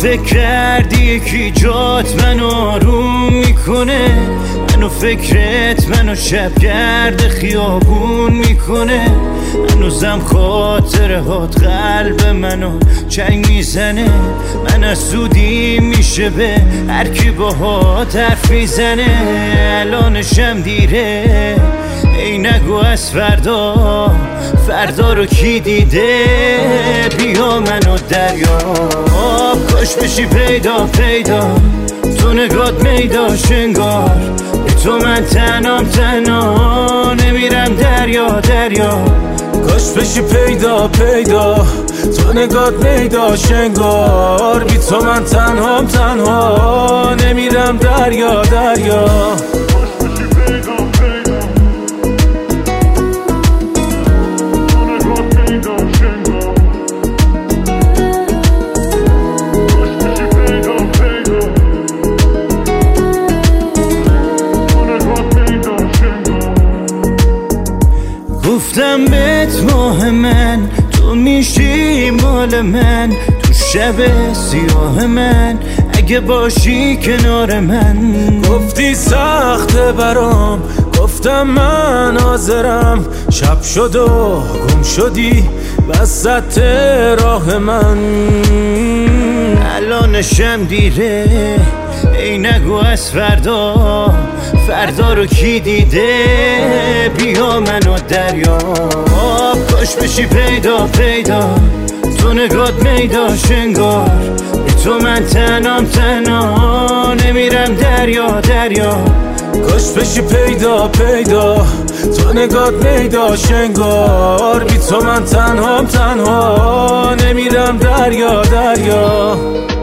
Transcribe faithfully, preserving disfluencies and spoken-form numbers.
فکر کردی یکی جات منو آروم میکنه، منو فکرت منو شبگرد خیابون میکنه. هنوزم خاطره هات قلب منو چنگ میزنه. من از زودی میشه به هر کی باهات حرف میزنه. الانشم دیره، ای نگو از فردا، فردا رو کی دیده؟ بیا منو دریاب، کاش بشی پیدا پیدا، تو نگات میداش انگار به تو من تنام تنها نمیرم دریا دریا. کاش بشی پیدا پیدا، تو نگات میداش انگار بی تو من تنهام تنها نمیرم دریا دریا. گفتم بهت ماه من، تو میشی مال من، تو شب سیاه من اگه باشی کنار من. گفتی سخته برام، گفتم من حاضرم، شب شد و گم شدی وسط راه من. الانشم دیره، ای نگو از فردا، فردا رو کی دیده؟ بیا منو دریاب، کاش بشی پیدا پیدا، تو نگات میداش انگار به تو من تنام تنها نمیرم دریا دریا. کاش بشی پیدا پیدا، تو نگات میداش انگار بی تو من تنهام تنها نمیرم دریا دریا.